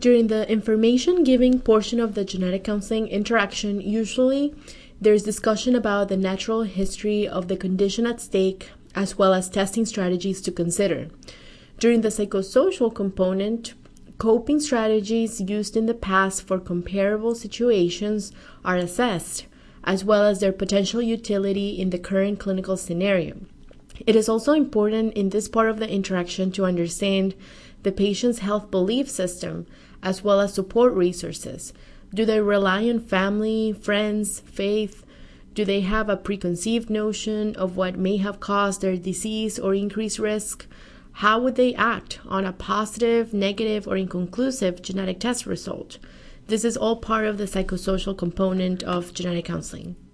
During the information giving portion of the genetic counseling interaction, usually there's discussion about the natural history of the condition at stake, as well as testing strategies to consider. During the psychosocial component, coping strategies used in the past for comparable situations are assessed, as well as their potential utility in the current clinical scenario. It is also important in this part of the interaction to understand the patient's health belief system, as well as support resources. Do they rely on family, friends, faith? Do they have a preconceived notion of what may have caused their disease or increased risk? How would they act on a positive, negative, or inconclusive genetic test result? This is all part of the psychosocial component of genetic counseling.